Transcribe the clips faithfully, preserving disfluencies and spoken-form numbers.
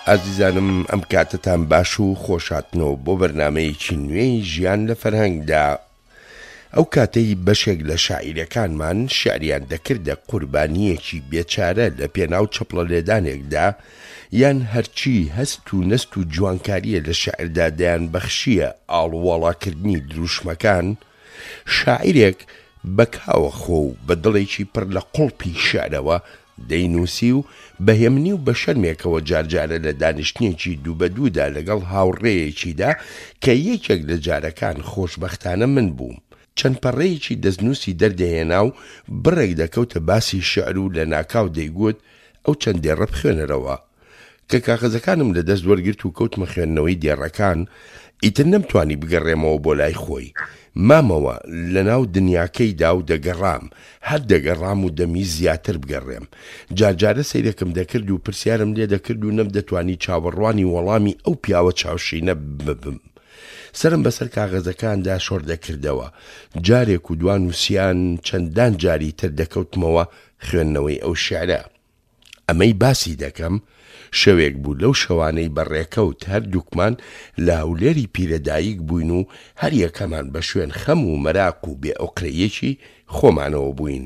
ئازیزانم ئەم کاتتان باش و خۆشاتنەوە بۆ بەرنامەیەکی نوێی ژیان لە فەرهەنگدا. ئەو کاتەی بەشێک لە شاعیرەکانمان شعریان دەکردە قوربانیەکی بێچارە لە پێناو چەپڵە لێدانێکدا یان هەرچی هەست و نەست و جوانکاریە لە شعردا دەیان بەخشیە ئاڵوواڵاکردنی دروشمەکان، شاعیرێک بە کاوەخۆ و بە دڵێکی پڕ لە قوڵپی شعرەوە دەینووسی و بەهێمنی و بە شەرمێکەوە جارجارە لە دانیشتنیەکی دوو بە دوودا لەگەڵ هاوڕێیەکیدا کە یەکێک لە جارەکان خۆشبەختانە من بووم. چەند پەڕەیەکی دەستنووسی دەردەهێنا و بڕێک دەکەوتە باسی شعر و لە ناکاو دەیگوت ئەو چەند دێڕە بخوێنەرەوە. کە کاغەزەکانم لە دەست وەرگرت و کەوتمە خوێندنەوەی دێڕەکان، ئیتر نەمتوانی بگەڕێمەوە بۆ لای خۆی. مامەوە لە ناو دنیاکەیدا و دەگەڕام، هەر دەگەڕام و دەمی زیاتر بگەڕێم. جارجارە سەیرەکەم دەکرد و پرسیارم لێ دەکرد و نەمدەتوانی چاوەڕوانی وەڵامی ئەو پیاوە چاوشینە ببم. سرم بەسەر کاغەزەکاندا شۆر دەکردەوە. جارێک و دوان وسیان چەندان جاری تر دەکەوتمەوە خوێندنەوەی ئەو شعرە. ئەمەی باسی دەکەم شەوێک بوو لەو شەوانەی بەڕێکەوت هەردووکمان لە هەولێری پیرەدایک بووین و هەر یەکەمان بە شوێن خەم و مەراق و بێ ئۆقرەیەکی خۆمانەوە بووین.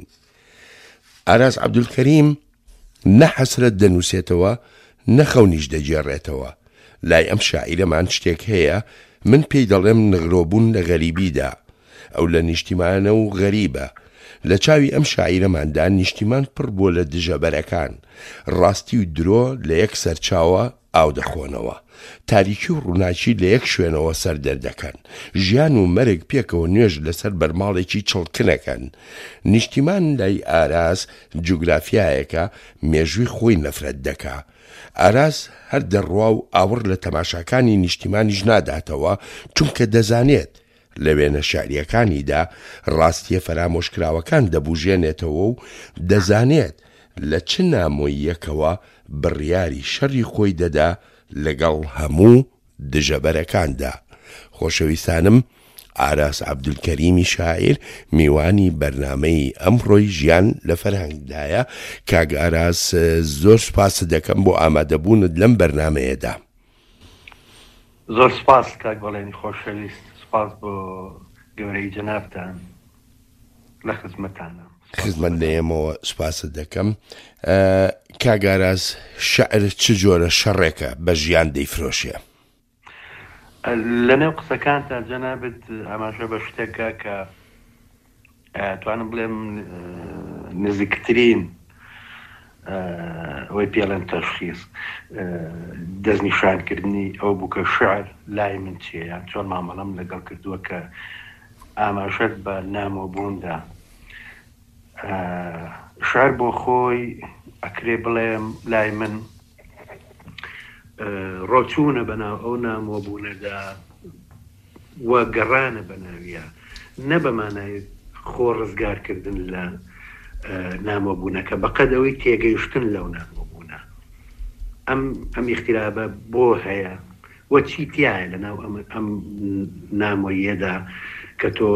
ئاراس عەبدولکەریم نە حەسرەت دەنووسێتەوە نە خەونیش دەجێڕێتەوە. لای ئەم شاعیرەمان شتێک هەیە من پێی دەڵێم نغرۆبوون لە غەریبیدا. ئەو لە نیشتیمانە و غەریبە. لە چاوی ئەم شاعیرەماندا نیشتیمان پڕ بووە لە دژەبەرەکان. ڕاستی و درۆ لە یەک سەرچاوە ئاو دەخۆنەوە. تاریکی و ڕووناچی لە یەک شوێنەوە سەر دەردەکەن. ژیان و مەرگ پێکەوە نوێژ لەسەر بەرماڵێکی چڵکنەکەن. نیشتیمان لای ئاراس جوگرافیایەکە مێژووی خۆی نەفرەت دەکا. ئاراس هەر دەڕوا و ئاور لە تەماشاکانی نیشتیمانیش ناداتەوە، چونکە دەزانێت لە وێنە شاعریەکانیدا ڕاستیە فەرامۆشکراوەکان دەبوژێنێتەوە و دەزانێت لە چ نامۆییەکەوە بڕیاری شەڕی خۆی دەدا لەگەڵ هەموو دژەبەرەکاندا. خۆشەویستانم، ئاراس عەبدولکەریمی شاعیر میوانی بەرنامەی ئەمڕۆی ژیان لە فەرهەنگدایە. کاک ئاراس، زۆر سوپاس دەکەم بۆ ئامادەبوونت لەم بەرنامەیەدا. زۆر سپاس کاک بەڵێنی خۆشەویست، سپاس بۆ گەورەی جەنابتان، لە خزمەتانە. خزمەت لێمەوە سوپاست دەکەم. کاک ئاراس، شەعر چ جۆرە شەڕێکە بە ژیان دەیفرۆشێ؟ لە نێو قسەکانتان جەنابەت ئاماژە بە شتێکە کە توانم بڵێم نزیکترین ئەوەی پێڵێن تەشخیص دەستنیشانکردنی ئەو بوو کە شعر لای من چیە، یان چۆن مامەڵەم لەگەڵ کردووە کە ئاماژەت بە نامۆبووندا. شعر بۆ خۆی ئەکرێ بڵێم لای من ڕۆچوونە بەناو ئەو نامۆبوونەدا وە گەڕانە بەناویە، نە بەمانای خۆ ڕزگارکردن لە نامۆبوونەکە بەقەدەوەی تێگەیشتن لەو نامۆبوونە. ئەم ئەم ئیختیرابە بۆ هەیە وە چی تایە لە ناو ئەم نامۆییەدا کە تۆ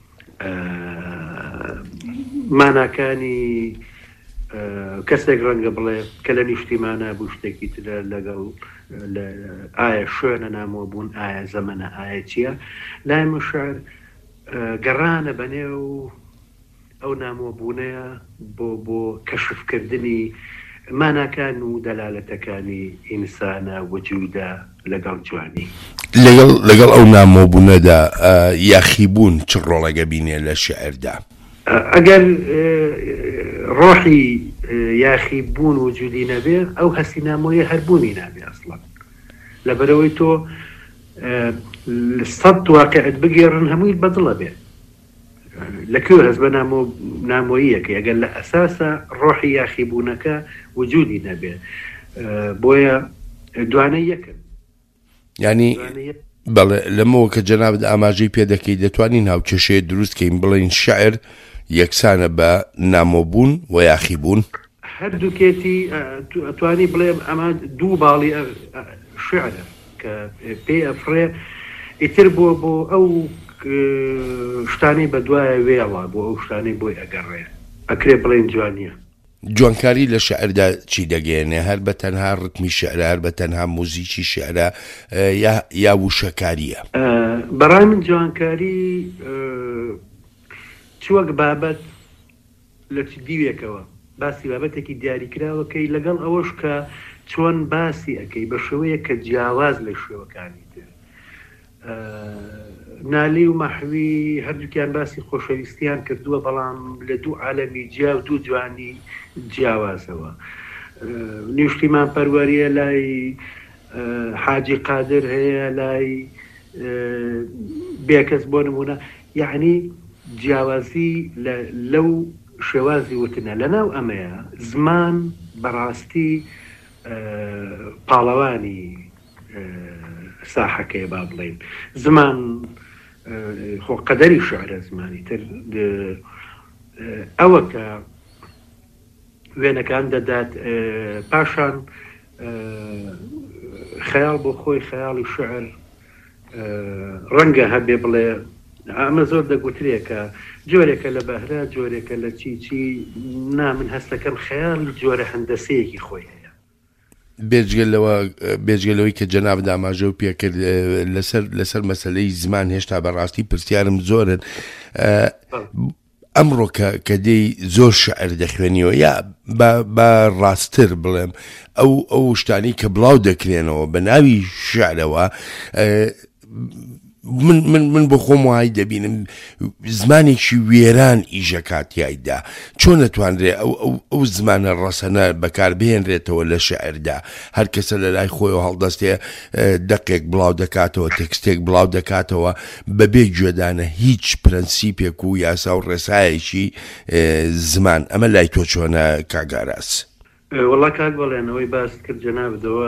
ماناکانی کەسێک ڕەنگە بڵێ کە لە نیشتیمانە بوو شتێکی ترە لەگەڵ ئایا شوێنە نامۆبوون، ئایا زەمەنە، ئایا چییە. لای من شعر گەڕانە بەنێو ئەو نامۆبوونەیە بۆ بۆ کەشفکردنی ماناکان و دەلالەتەکانی ئینسانە وجودە لەگەڵ جوانی. لەگەڵ لەگەڵ ئەو نامۆبوونەدا یاخیبوون چ ڕۆڵەگە بینێ لە شعردا؟ ئەگەر ڕۆحی یاخیبوون وجودی نەبێ ئەو هەستی نامۆیە هەربوونی نابێ ئەسڵەن. لەبەرەوەی تۆ سەد واقعەت بگێڕن هەمووی بەدڵە بێ. لەکوێ هەست بە نامۆییەکە ئەگەر لە ئەساسە ڕۆحی یاخیبوونەکە وجودی نەبێ، بۆیە دوانەی یەکن. یعنی بەڵێ لەمەوە کە جەنابەت ئاماژەی پێ دەکەی دەتوانین هاوکێشەیە دروستکەین بڵێن شەعر یەکسانە بە نامۆبوون و یاخیبوون؟ هەردووکێتی ئەتوانی بڵێم ئەمە دوو باڵی شعرە کە پێی ئەفرێ ئیتر بۆ بۆ ئەو شتانی بە دوایە وێڵە بۆ ئەو شتانەی بۆی ئەگەڕێ ئەکرێ بڵێن جوانیە. جوانکاری لە شعردا چی دەگەێنێ؟ هەر بە تەنها ڕتمی شعرە، هەر بە تەنها موزیکی شعرە، یا وشەکاریە؟ بەڕای من جوانکاری چوەک بابەت لە چ دیوێکەوە باسی بابەتێکی دیاریکراوەکەی لەگەڵ ئەوەش کە چۆن باسی ئەەکەی بە شێوەیە کە جیاواز لە شێوەکانی تر. نالی و مەحوی هەردووکیان باسی خۆشەویستیان کردووە، بەڵام لە دوو عالەمی جیا و دوو جوانی جیاوازەوە. نیشتیمان پەروەریە لای حاجی قادر هەیە، لای بێکەس بۆ نمونە، یعنی جیاوازی لەو شێوازی وتنە. لەناو ئەمەیە زمان بەڕاستی پاڵەوانی ساحەکەی با بڵێن. زمان خۆ قەدەری شعرە زمانی تر ئەوە کە وێنەکان دەدات، پاشان خەیاڵ بۆ خۆی خەیاڵی شعر ڕەنگە هەبێ بڵێ ئەمە زۆر دەگوترێکە جۆرێکە لە بەهرە، جۆرێکە لە چی چی نا من هەستەکەم خەیاڵ جۆرە هەندەسەیەکی خۆی هەیە. بێجگەلەوەی کە جەناب داماژە و پێکرد لەسەر مەسەلەی زمان هێشتا بەڕاستی پرسیارم زۆرن. ئەمڕۆ کە دەی زۆر شعر دەخوێنیەوە، یا بە ڕاستتر بڵێم ئەو ئەو شتانی کە بڵاو دەکرێنەوە بە ناوی شعرەوە، من من من بۆ خۆم وای دەبینم زمانێکی وێران ئیژەکاتیایدا. چۆن دەتوانرێ ئەو زمانە ڕەسەنە بەکاربهێنرێتەوە لە شعردا؟ هەر کەسە لە لای خۆی و هەڵدەستێ دەقێک بڵاو دەکاتەوە، تێکستێک بڵاو دەکاتەوە بەبێ گوێدانە هیچ پرەنسیپێک و یاسا و ڕێسایەکی زمان. ئەمە لای تۆ چۆنە کاگاراس؟ وەڵا کاک بەڵێنەوەی باس کرد جەنابدەوە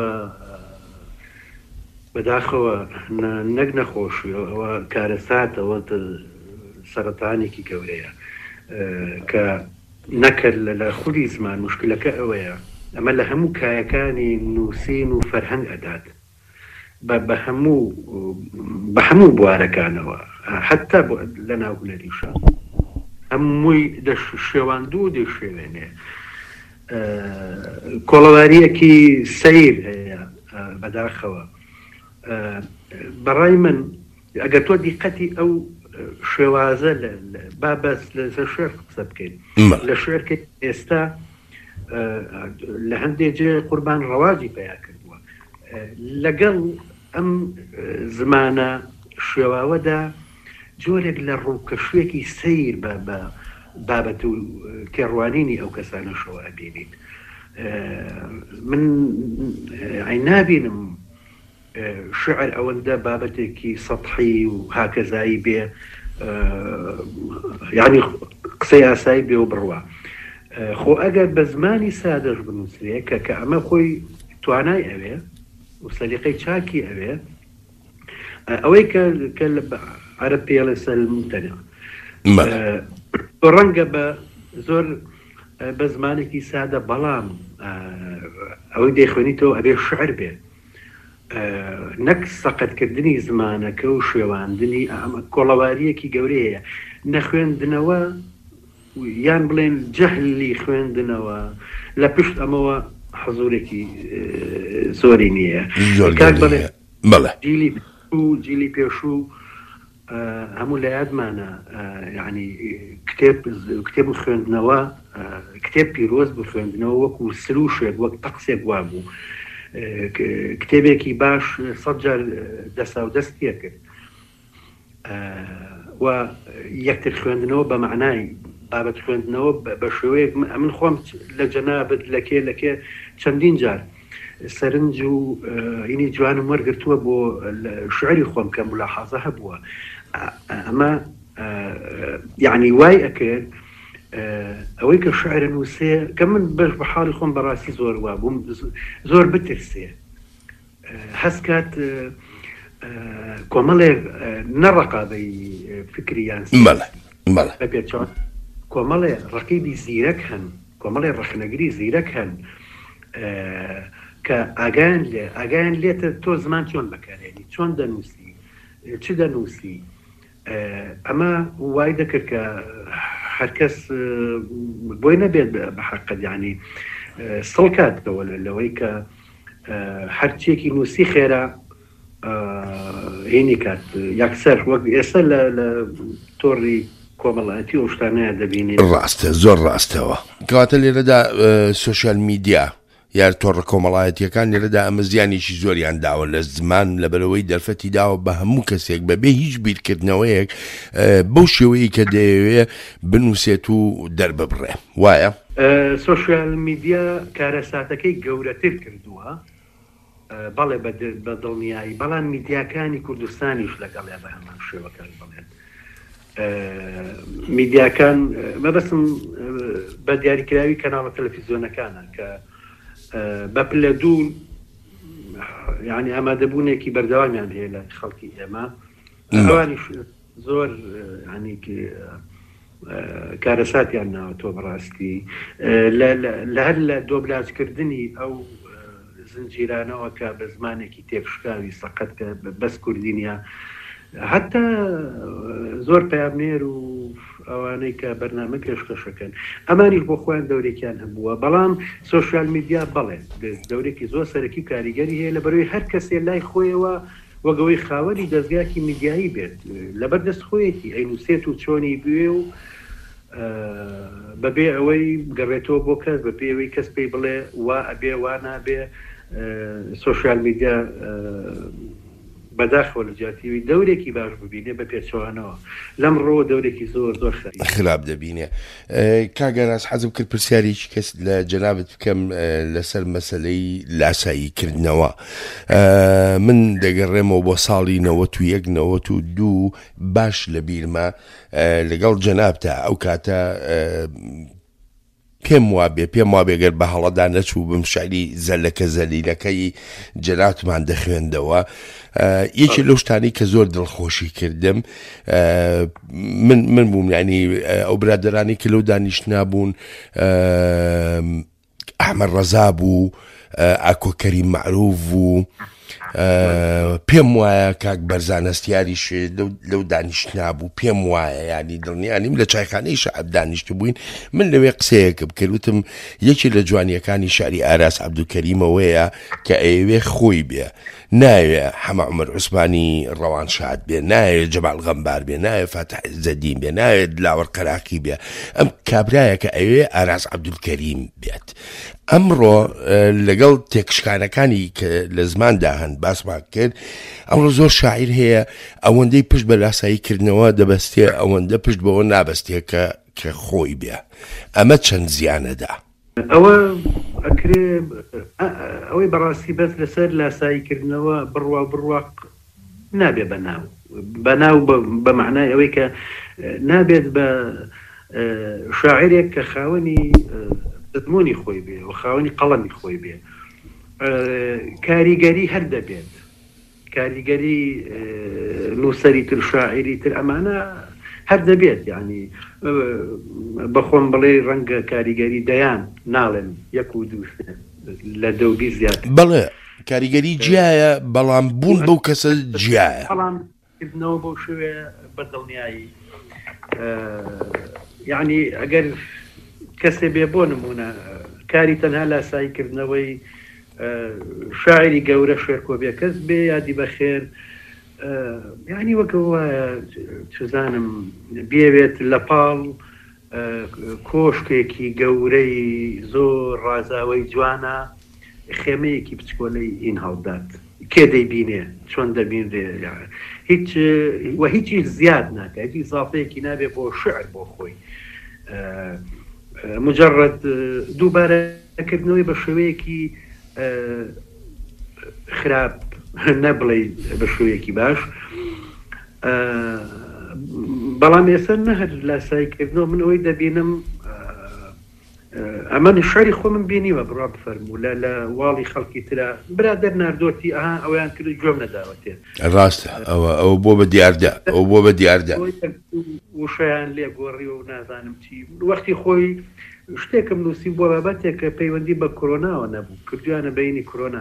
بەداخەوە نەک نەخۆشی ئەوە کارەساتەوە سەرەتانێکی گەورەیە کە نەکرد لە خودی زمان. مشکلەکە ئەوەیە ئەمە لە هەموو کایەکانی نووسین و فەرهەنگ ئەدات بە هەموو بە هەموو بوارەکانەوە، حتا لە ناو هونەریشە هەمووی شێواندوو دەشێوێنێ. کۆڵەواریەکی سەیر هەیە بەداخەوە. بەڕای من ئەگەر تۆ دیقەتی ئەو شێوازە با بەس لە شێر قسە بکەین، لە شێرکە ئێستا لە هەندێک جێ قوربان ڕەواجی پیا کردووە. لەگەڵ ئەم زمانە شێواوەدا جۆرێک لە ڕووکەشوێکی سیر بە بابەت و کێڕوانینی ئەو کەسانە شەوە ئەبینیت. من ئەی نابینم شعر ئەوەندە بابەتێکی سەطحی و هاکەزایی بێ، یعنی قسەی ئاسایی بێ و بڕوە. خۆ ئەگەر بە زمانی سادەش بنووسێ کە کە ئەمە خۆی توانای ئەوێ و سەلیقەی چاکی ئەوێ، ئەوەی کە عەرەب پێڵێ سەلمتەنە ڕەنگە بە زۆر بە زمانێکی سادە، بەڵام ئەوەی دەیخوێنیتەوە ئەبێ شعر بێ، نەک سەقەتکردنی زمانەکە و شێواندنی. ئەمە کۆڵەواریەکی گەورەیە. نەخوێندنەوە یان بڵێن جەهلی خوێندنەوە لە پشت ئەمەوە حەزورێکی زۆری نییە. جیلی و جیلی پێشوو هەموو لە یادمانە، یعنی کتێب خوێندنەوە، کتێب پیرۆز بخوێندنەوە وەکو سروشێک وەک تەقسێک وا بوو. کتێبێکی باش سەد جار دەسا و دەستیە کرد و یەکتر خوێندنەوە بە معنای بابەت خوێندنەوە بە شێوەیەک. من خۆم لە جەنابەت لەکێ لەکێ چەندین جار سەرنج و هینی جوانم وەرگرتووە بۆ شعری خۆم کە ملاحەزە هەبووە. ئەمە یعنی وای ئەکرد ئەوەی کە شعرە نووسێ کە من بەش بە حاڵی خۆم بەڕاستی زۆر وا بووم، زۆر بترسێ هەستکات کۆمەڵێک نەڕقابەی فکریان پێچۆن کۆمەڵێ ڕقیبی زیرەک هەن، کۆمەڵێ ڕخنەگری زیرەک هەن کە ئاگان لێ ئاگایان لێتە تۆ زمان چۆن بەکارێنی، چۆن دەنووسی، چ دەنووسی. ئەمە وای دەکرد کە هەرکەس بۆی نەبێت بەحەقت یعنی سڵکاتەوە لەوەی کە هەرچێکی نووسی خێرا هینی کات یەکسەر وەک ئێستا لە تۆڕی کۆمەڵایەتی ئەو شتانەیە دەبینێت. ڕاستە، زۆر ڕاستەوە. کەواتە لێرەدا سوشیال میدیا یار تۆڕە کۆمەڵایەتیەکان لێرەدا ئەمە زیانێکی زۆریان داوە لە زمان لەبەرەوەی دەرفەتی داوە بە هەموو کەسێک بەبێ هیچ بیرکردنەوەیەک بەو شێوەیە کە دەیەوێ بنووسێت و دەرببڕێ، وایە؟ سوشیال میدیا کارەساتەکەی گەورەتر کردووە، بەڵێ بە دڵنیایی، بەڵام میدیاکانی کوردستانیش لەگەڵێ بە هەمان شێوەکان بڵێن. میدیاکان مەبەستم بە دیاریکراوی کەناڵە تەلەڤیزیۆنەکانە کە بە پلە دوو یعنی ئامادەبوونێکی بەردەوامیان هەیە لە خەڵکی ئێمە، ئەوانیش زۆر ینی کارەساتیان ناوەتۆ بەڕاستی لە هەر لە دۆبلازکردنی ئەو زنجیرانەوە کە بە زمانێکی تێکشکاوی سەقەت کە بەس کوردینیا حتا زۆر پامنێر و ئەوانەی کە بەرنامە پێشکەشەکەن ئەمانیش بۆ خۆیان دەورێکیان هەبووە، بەڵام سوشیال میدیا بەڵێ دەورێکی زۆر سەرەکی کاریگەری هەیە لەبەرەوەی هەر کەسێ لای خۆیەوە وەگەوەی خاوەنی دەستگاکی میدیایی بێت لەبەر دەست خۆیەتی ئەینووسێت و چۆنی بوێ و بەبێ ئەوەی گەڕێتەوە بۆ کەس بەبێ ئەوەی کەس پێی بڵێ وا ئەبێ وا نابێ. سوشیال میدیا بەداخەوە لە جیاتیوی دەورێکی باش ببینێ بە پێچەوانەوە، لەمڕۆ دەورێکی زۆر زۆر خراپ دەبینێ. کاگەناس حەزم کرد پرسیارێکی کەس لە جەنابەت بکەم لەسەر مەسەلەی لاساییکردنەوە. من دەگەڕێمەوە بۆ ساڵی نەوەت و یەک نەوەت و دوو باش لە بیرمە لەگەڵ جەنابتە ئەو کاتە پێم وابێ پێم وابێ گەر بە هەڵەدا نەچوو بم شعری زەلەکە زەلیلەکەی جەنابمان دەخوێندەوە. یەکی لەو شتانی کە زۆر دڵخۆشی کردم من من بووم ینی ئەو برادرانی کە لەو دانیشتنا بوون ئەحمەد ڕەزا بوو، ئاکۆ کەریم معروف بوو، پێم وایە کاک بەرزانەستیاریش لەو دانیشتنا بوو، پێم وایە ینی دڵنیانیم لە چایخانەی شەعب دانیشت بووین. من لەوێ قسەیەکە بکردوتم یەکی لە جوانیەکانی شعری ئاراس عەبدولکەریمەوەیە کە ئەیەوێ خۆی بێ، نایوێ حەمە عومەر عوسمانی ڕەوان شاد بێ، نایوێ جەمال غەمبار بێ، نایوێ فاتح عیزەدین بێ، نایوێ دلاوەر قەراقی بێ، ئەم کابرایە کە ئەوێ ئاراس عەبدولکەریم بێت. ئەمڕۆ لەگەڵ تێکشکانەکانی کە لە زماندا هەن باسمان کرد، ئەمڕۆ زۆر شاعیر هەیە ئەوەندەی پشت بە لاساییکردنەوە دەبەستێ، ئەوەندە پشت بەوە نابەستێ کە خۆی بێ. ئەمە چەند زیانەدا؟ ئەوە ئەکرێ ئەوەی بەڕاستی بەس لەسەر لاساییکردنەوە بڕوا بڕواق نابێ بەناو بەناو بە معنای ئەوەی کە نابێت بە شاعرێک کە خاوەنی دەتمۆنی خۆی بێ و خاوەنی قەڵەمی خۆی بێ کاریگەری هەر دەبێت، کاریگەری نووسەری تر شاعری تر ئەمانە هەر دەبێت، یعنی بەخۆم بڵێ ڕەنگە کاریگەری دەیان ناڵێن یەک و دوو لە دەوبی زیاتر، بەڵێ کاریگەری جیایە بەڵام بوون بەو کەسە جیایە، بەڵامکردنەوە بەو شوێ بەدڵنیایی یعنی ئەگەر کەسێ بێ بۆ نمونە کاری تەنها لاساییکردنەوەی شاعری گەورە شێرکۆ بێ کەس بێ یادی بەخێر یعنی وەکەوە چزانم بێوێت لە پاڵ کۆشکێکی گەورەی زۆر ڕازاوەی جوانە خێمەیەکی بچکۆلەی ئین هەڵدات کێ دەیبینێ چۆن دەبینرێ هیچ وە هیچی زیاد ناکە، هیچ ئیزافەیەکی نابێ بۆ شعر بۆ خۆی، مجرد دووبارەکردنەوەی بە شێوەیەکی خراپ نەبڵێ بە شوەیەکی باش، بەڵام ئێستا نەهەر لاساییکردنەوە من ئەوەی دەبینم ئەمە شعری خۆ من بینیوە بڕوا بفەرموو لە لە واڵی خەڵکی ترە برادەر ناردۆتی ئەها ئەویان کرد گوێم نەداوەتێ ڕاستە ئەوە ئەو بۆ بە دیاردا ئەو بۆ بە دیاردا وشیان لێ گۆڕی و نازانم چی وەختی خۆی شتێکم نووسی بۆ بابەتێک کە پەیوەندی بە کۆرۆناوە نەبوو کردویانە بەینی کۆرۆنا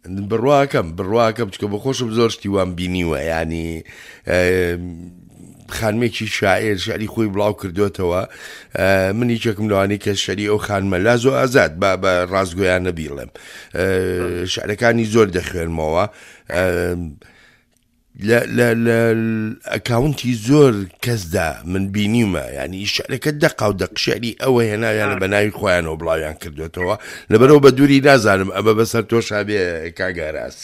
بڕواکەم بڕواکەم چکە بە خۆشم زۆر شتی وان بینیوە ینی خانمێکی شاعر شعری خۆی بڵاو کردوێتەوە منی چێکم لەوانەی کە شعری ئەو خانمە لاز و ئازاد با بە ڕازگۆیان نەبیڵێم شعرەکانی زۆر دەخوێنمەوە لە ئەکاونتی زۆر کەسدا من بینیمە ینی شعرەکە دەقا و دەق شعری ئەوە هێناویانە بە ناوی خۆیانەوە بڵاویان کردوێتەوە لەبەرەوە بە دووری نازانم ئەمە بەسەر تۆشا بێ کاک ئاراز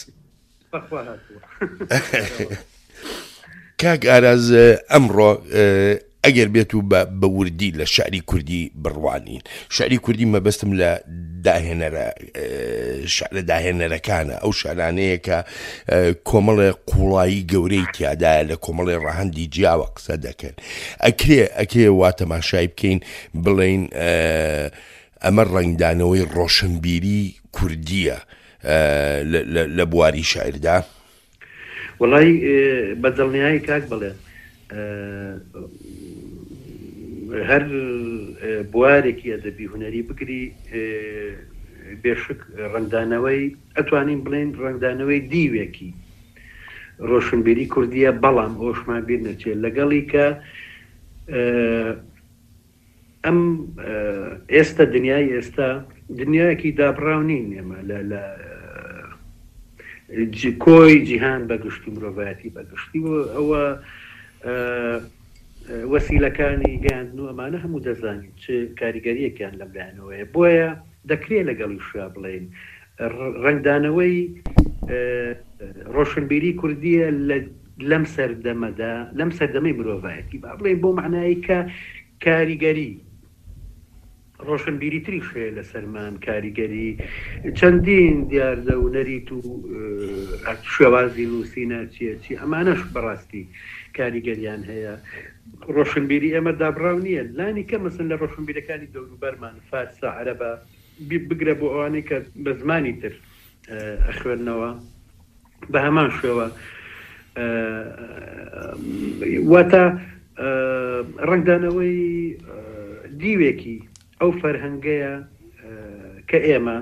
کاک ئاراز ئەمڕۆ ئەگەر بێت و بە وردی لە شعری کوردی بڕوانین شعری کوردی مەبەستم لە داهێنەرە شعرە داهێنەرەکانە ئەو شعرانەیە کە کۆمەڵێ قوڵایی گەورەی تیادایە لە کۆمەڵێ ڕەهەندی جیاوە قسە دەکەن ئەکرێ ئەکرێ وا تەماشای بکەین بڵێن ئەمە ڕنگدانەوەی ڕۆشنبیری کوردیە لە بواری شاعردا وەڵای بەدڵنیایی کاک بڵێ هەر بوارێکی ئەدەبی هونەری بگری بێشک ڕنگدانەوەی ئەتوانین بڵێن ڕنگدانەوەی دیوێکی ڕۆشنبیری کوردیە بەڵام ئەوشمان بیر نەچێت لەگەڵی کە ئەم ئێستا دنیای ئێستا دنیایەکی دابڕاو نین ئێمە لە کۆی جیهان بەگشتی مرۆڤایەتی بەگشتی ئەوە وەسیلەکانی گەاندن و ئەمانە هەموو دەزانین چ کاریگەریەکیان لەم لایەنەوەیە بۆیە دەکرێت لەگەڵی شا بڵێن ڕنگدانەوەی ڕۆشنبیری کوردیە لەم سەردەمەدا لەم سەردەمەی مرۆڤایەتی با بڵێن بۆ معنایی کە کاریگەری ڕۆشنبیری تری شێ لە سەرمان کاریگەری چەندین دیاردە و نەریت و شێوازی نووسینە چیە چی ئەمانەش بەڕاستی کاریگەریان هەیە ڕۆشنبیری ئێمە دابڕاو نییە لانی کە مەسن لە ڕۆشنبیرەکانی دەوروبەرمان فارسا عەرەبە بگرە بۆ ئەوانەی کە بە زمانی تر ئەخوێننەوە بە هەمان شێوە واتە ڕنگدانەوەی دیوێکی ئەو فەرهەنگەیە کە ئێمە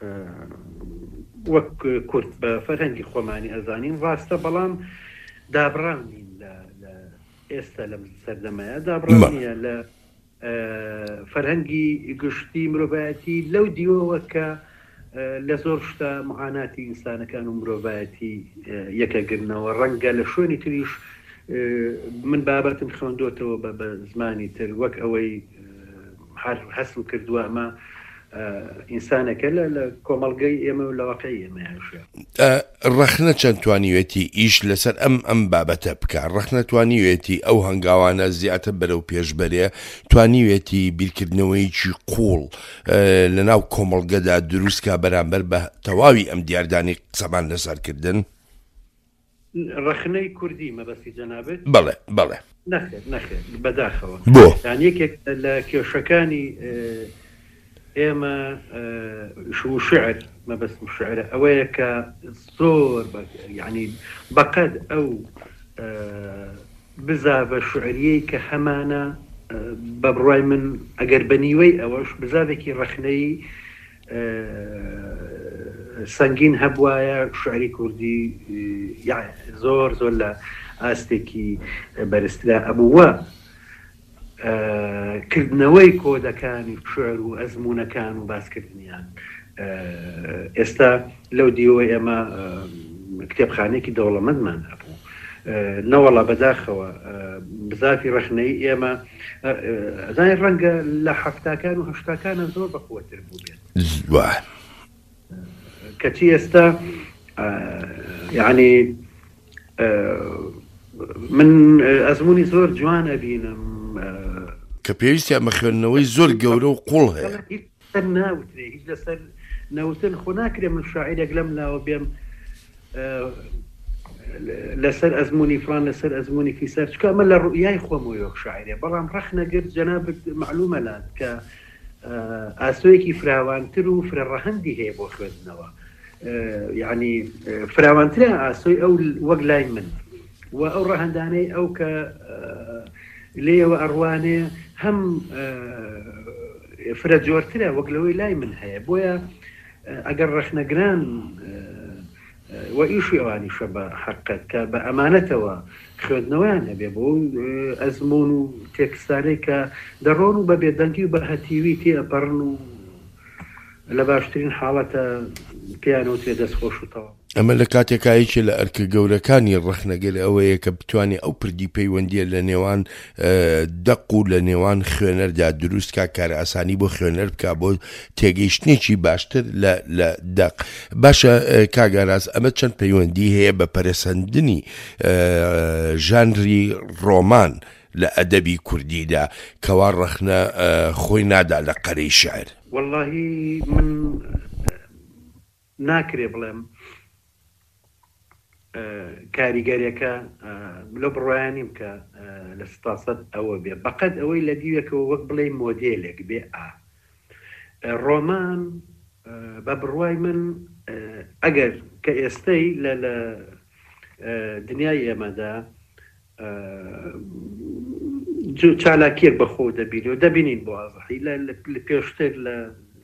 وەک کورد بە فەرهەنگی خۆمانی ئەزانین ڕاستە بەڵام دابڕاونین لە ئێستا لەم سەردەمەیە دابڕاونیە لە فەرهەنگی گشتی مرۆڤایەتی لەو دیوەوە کە لە زۆر شتە معاناتی ئینسانەکان و مرۆڤایەتی یەکەگرنەوە ڕەنگە لە شوێنی تریش من بابەتم خوێندۆتەوە بە زمانی تر وەک ئەوەی هەر هەسم کردووە ئەمە ئینسانەکە لە کۆمەڵگەی ئێمە و لە واقعی ئێمە ڕەخنە چەند توانیوێتی ئیش لەسەر ئەم ئەم بابەتە بکە ڕەخنە توانیوێتی ئەو هەنگاوانە زیاتر بەرەو پێشبەرێ توانیوێتی بیرکردنەوەیکی قوڵ لە ناو کۆمەڵگەدا دروستکە بەرامبەر بە تەواوی ئەم دیاردانی قسەمان لەسەرکردن ڕەخنەی کوردی مەبەستی جەنابێت بەڵێ بەڵێ نەخێت نەخێت بەداخەوە بۆ یەکێک لە کێشەکانی ئێمە شو شعر مەبەستم شعرە ئەوەیە کە زۆر یعنی بەقەد ئەو بزاڤە شعریەی کە هەمانە بە بڕوای من ئەگەر بەنیوەی ئەوەش بزاوێکی ڕەخنەی سەنگین هەبوایە شعری کوردی زۆر زۆر لە ئاستێکی بەرزترا ئەبووە کردنەوەی کۆدەکانی شعر و ئەزمونونەکان و باسکردنیان ئێستا لەو دیوە ئێمە کتێبخانێکی دەوڵەمەندمان هەبوو نەوەڵا بەداخەوە بزافی ڕەخنەی ئێمە ئەزای ڕەنگە لە حەفتاکان و هەشتاکانە زۆر بەقوەتر بوو بێت کەچی ئێستا یعنی من ئەزمموی زۆر جوان ئەبینم کە پێویستی ئەمە خوێندنەوەی زۆر گەورە و قوڵ هەیە ناوترێ هیچ لەسەر نەوتن خۆ ناکرێ من شاعیرێک لەم ناوە بێم لەسەر ئەزمموی فلان لەسەر ئەزمموی فیسەر چکە ئەمە لە ڕوئیای خۆم وەک شاعرێ بەڵام ڕەخ نەگرت جەنابەت معلومەلات کە ئاسۆیەکی فراوانتر و فرەڕەهەندی هەیە بۆ خوێندنەوە یعنی فراوانترە ئاسۆی ئەو وەک لای من و ئەو ڕەهەندانەی ئەو کە لێەوە ئەڕوانێ هەم فرە جۆرترە وەک لەوەی لای من هەیە بۆیە ئەگەر ڕەخنەگران و ئیشی ئەوانی شە بە حقت کە بە ئەمانەتەوە خوێندنەوەیان هەبێ بۆ ئەزمون و تێکستانەی کە دەڕۆن و بە بێدەنگی و بە هەتیوی تێئەپەڕن و لە باشترین حاڵەتە پیانەوە تێ دەستخۆش وتەوە. ئەمە لە کاتێکایکی لە ئەرکە گەورەکانی ڕەخنەگەر ئەوەیە کە بتوانێت ئەو پردی پەیوەندیە لە نێوان دەق و لە نێوان خوێنەردا دروستکە کارە ئاسانی بۆ خوێنەر بکە بۆ تێگەیشتێکی باشتر لە دەق. باشە کاگاراز ئەمە چەند پەیوەندی هەیە بە پەرسەندنی ژانری ڕۆمان لە ئەدەبی کوردیدا کەوا ڕەخنە خۆی نادا لە قەرەی شێعر؟ وەڵڵاهی من ناکرێ بڵێم کاریگەریەکە لە بڕۆیانیم کە لە ستاسەد ئەوە بێ بەقەت ئەوەی لە دیوێکەوە وەک بڵێ مۆدێلێک بێ ئا ڕۆمان بە بڕوای من ئەگەر کە ئێستەی لە لە دنیای ئێمەدا چالاکیەک بەخۆ دەبینی و دەبینین بۆ ئازحی لە پێشتر لە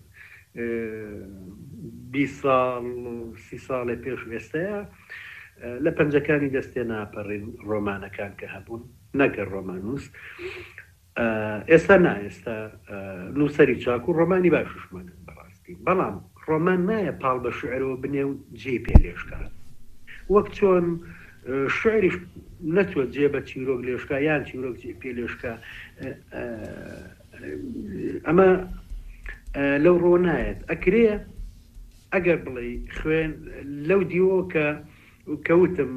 بیست ساڵ سی ساڵی پێش ئێستەیە لە پەنجەکانی دەستێ ناپەڕین ڕۆمانەکان کە هەبوون نەگەر ڕۆمانوس ئێستا نا ئێستا نووسەری چاک و ڕۆمانی باششمانە بەڕاستی بەڵام ڕۆمان نایە پاڵ بە شعرەوە بنێ و جێ پێ لێشکات وەک چۆن شعریش نەچوە جێ بە چیرۆک لێشکا یان چیرۆک جێ پێ لێشکا ئەمە لەو ڕۆ نایەت ئەکرێ ئەگەر بڵێ خوێن لەو دیوە کە کەوتم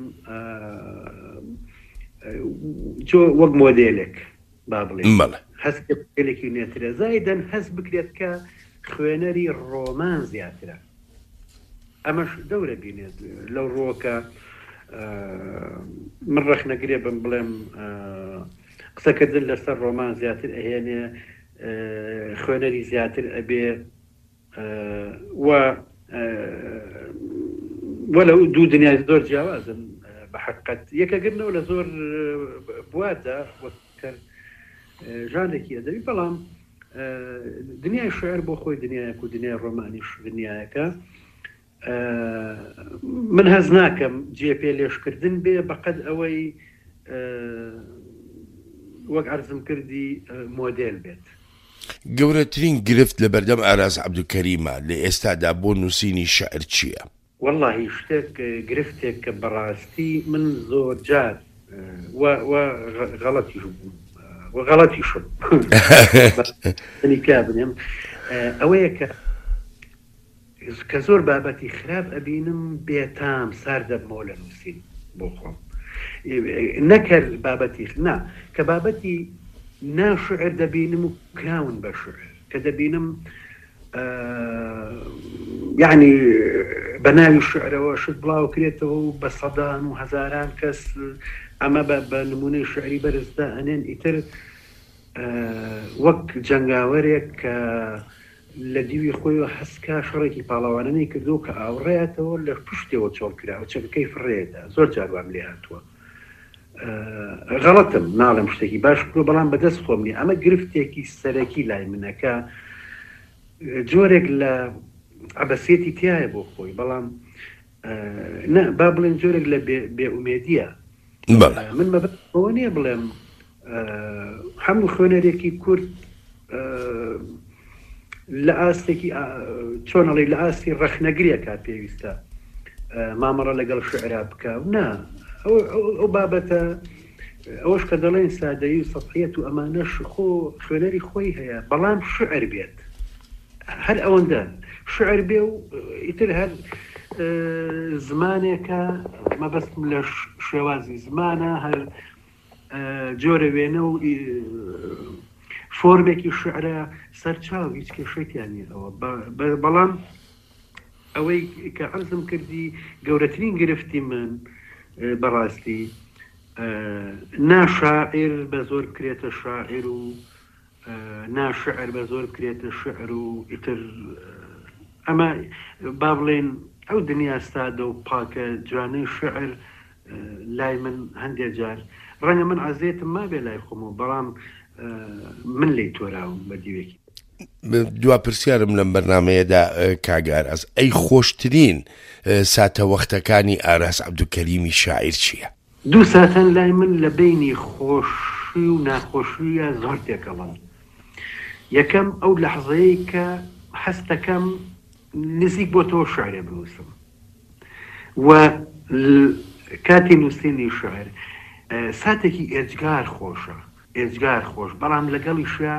وەک مۆدێلێک با بڵێ هەستێکی نێترە زایدەن هەست بکرێت کە خوێنەری ڕۆمان زیاترە ئەمەش دەورە بینێت لەو ڕۆکە من ڕەخنەگرێ بم بڵێم قسەکردن لەسەر ڕۆمان زیاتر ئەهێنێ خوێنەری زیاتر ئەبێ و وەلە دوو دنیای زۆر جیاوازن بە حقیقت یەکەگرنەوە لە زۆر بوادە ژانێکی ئەدەبی بەڵام دنیای شعر بۆ خۆی دنیایەک و دنیای ڕۆمانیش دنیایەکە من هەز ناکەم جێ پێ لێشکردن بێ بەقەد ئەوەی وەک عەرزم کردی مۆدێل بێت. گەورەترین گرفت لە بەردەم ئاراز عەبدولکەریمە لە ئێستادا بۆ نووسینی شەعر چییە؟ وەڵڵاهی شتێک گرفتێک کە بەڕاستی من زۆر جار غەڵەتی بووم وغەڵەتی شم کا بنێم ئەوەیە کە کە زۆر بابەتی خراپ ئەبینم بێتام سار دەبمەوە لە نووسین بۆ خۆم نەکرد بابەتی نا کە بابەتی ناشعر دەبینم و کراون بە شعر کە دەبینم یعنی بە ناوی شعرەوە شت بڵاو کرێتەوە و بە سەدان و هەزاران کەس ئەمە بە نمونەی شعری بەرزدا ئەنێن ئیتر وەک جەنگاوەرێک کە لە دیوی خۆیەوە هەسکا شەڕێکی پاڵاوانەی کردو کە ئاوڕێتەوە لە پشتێەوە چۆڵ کراوە چەکەی فڕێدا زۆر جاروام لێ هاتووە غەڵەتم ناڵم شتێکی باش بکۆ بەڵام بەدەست خۆمنی ئەمە گرفتێکی سەرەکی لای منەکە جۆرێک لە عەبەسیەتی تایە بۆ خۆی بەڵام با بڵێن جۆرێک لە بێئومێدیە من مەبەوە نییە بڵێم هەموو خوێنەرێکی کورد لە ئاستێکی چۆنەڵی لە ئاستی ڕەخنەگریە کا پێویستە مامەڕە لەگەڵ شعرا بکە نا ئەو بابەتە ئەوەش کە دەڵێن سادەیی و سەطحیەت و ئەمانەش خۆ خوێنەری خۆی هەیە بەڵام شعر بێت هەر ئەوەندە شعر بێ و ئیتر هەر زمانێکە مەبەستم لە شێوازی زمانە هەر جۆرە وێنە و فۆرمێکی شعرە سەرچاو هیچ کێشەیتیان ئەوە بەڵام ئەوەی کە عەرزم کردی گەورەترین گرفتی من بەڕاستی ناشاعر بە زۆر بکرێتە شاعر و ناشعر بە زۆر بکرێتە شعر و ئیتر ئەمە با بڵێن ئەو دنیا سادە و پاکە جوانەی شعر لای من هەندێک جار ڕەنگە من عەزێتم ما بێ لای خۆمەوە بەڵام من لی تۆراوم بە دیوێکی دوا پرسیارم لەم بەرنامەیەدا کاگار ئەس ئەی خۆشترین ساتە وەختەکانی ئاراس عەبدولکەریمی شاعیر چییە؟ دوو ساتەن لای من لە بینی خۆشی و ناخۆشیە زۆر تێکەڵن. یەکەم ئەو لەحظەیە کە هەستەکەم نزیک بۆ تۆ شعرێ بنووسم و کاتی نووسینی شعر ساتێکی ئێجگار خۆشە، ئێجگار خۆش، بەڵام لەگەڵیشە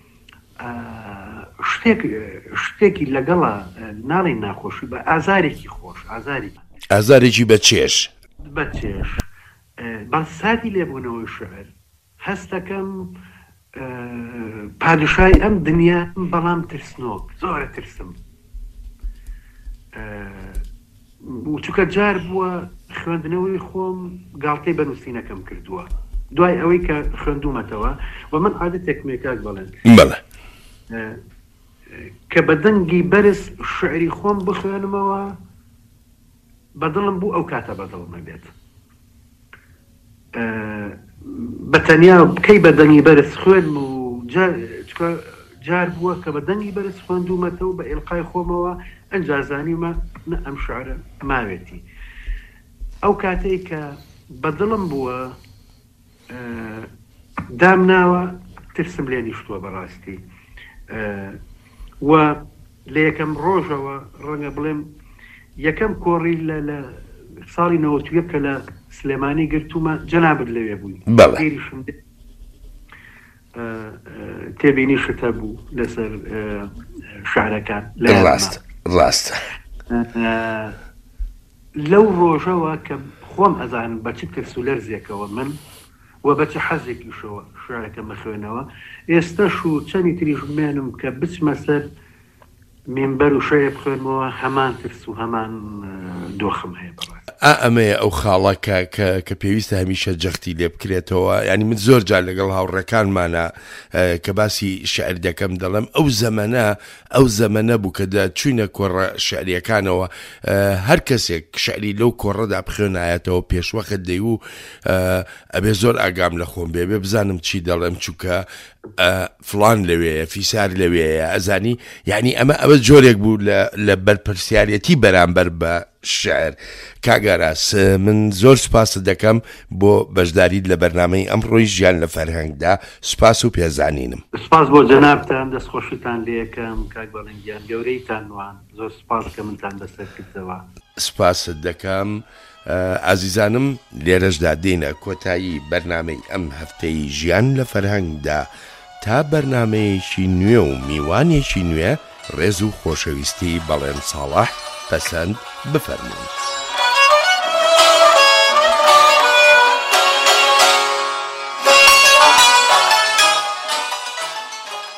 شتێکی لەگەڵە ناڵی ناخۆشی بە ئازارێکی خۆش، ئازاری ئازارێکی بە چێش بە چێش بە ساتی لێبوونەوەی شعر هەستەکەم پادشای ئەم دنیا بەڵام ترسنۆک زۆرە ترسم چونکە جار بووە خوێندنەوەی خۆم گاڵتەی بە نووسینەکەم کردووە دوای ئەوەی کە خوێندومەتەوە و من عادەتێکم کاک بەڵێن بەڵێ کە بە دەنگی بەرز شعری خۆم بخوێنمەوە بەدڵم بوو ئەو کاتە بەدڵم نەبێت بە تەنیا بکەی بە دەنگی بەرز خوێنم و جار بووە کە بە دەنگی بەرز خوێندومەتەوە بە ئێلقای خۆمەوە ئەنجازانیمە نە ئەم شعرە ماوێتی ئەو کاتەی کە بەدڵم بووە دام ناوە ترسم لێ نیشتووە بەڕاستی و لە یەکەم ڕۆژەوە ڕەنگە بڵێم یەکەم کۆڕی لە ساڵی نەوەتویە کە لە سلێمانی گرتومە جەنابت لەوێ بووی خێریشم تێبینی شتە بوو لەسەر شعرەکان ڕاست ڕاست لەو ڕۆژەوە کە خۆم ئەزانم بە چ ترس و لەرزێکەوە من و بە چ حەزێکیشەوە شعرەکە مەخوێنەوە ئێستاش و چەندی تریش بمێنم کە بچمە سەر مێنبەر و شەیە بخوێنمەوە هەمان ترس و هەمان دۆخم هەیە بەڕاست ئەمەیە ئەو خاڵەکە کە پێویستە هەمیشە جەختی لێ بکرێتەوە ینی من زۆر جار لەگەڵ هاوڕەکانمانە کە باسی شعر دەکەم دەڵێم ئەو زەمەنە ئەو زەمەنە بوو کە چوینە کۆڕە شعریەکانەوە هەر کەسێک شعری لەو کۆڕەدا بخوێنایەتەوە پێشوەخت دەی و ئەبێ زۆر ئاگام لە خۆم بێ بێ بزانم چی دەڵێم چووکە فلان لەوەیە فیسار لەوەیە ئەزانی یعنی ئەمە ئەوە جۆرێک بوو لە بەرپرسیارەتی بەرامبەر بە شعر. کاگاراس من زۆر سوپاس دەکەم بۆ بەشداریت لە بەرنامەی ئەمڕۆی ژیان لە فەرهەنگدا سوپاس و پێزانینم. سوپاس بۆ جەنابتان دەستخۆشیتان لێ یەکەم کاک بەڵێنگیان گەورەیتان وان زۆر سوپاس کە منتان بەسەر کردەوە. سوپاست دەکەم ئازیزانم لێرەشدا دێنە کۆتایی بەرنامەی ئەم هەفتەی ژیان لە فەرهەنگدا تا بەرنامەیەکی نوێ و میوانێکی نوێ ڕێز و خۆشەویستی بەڵێن ساڵح پەسەند بفەرمونون.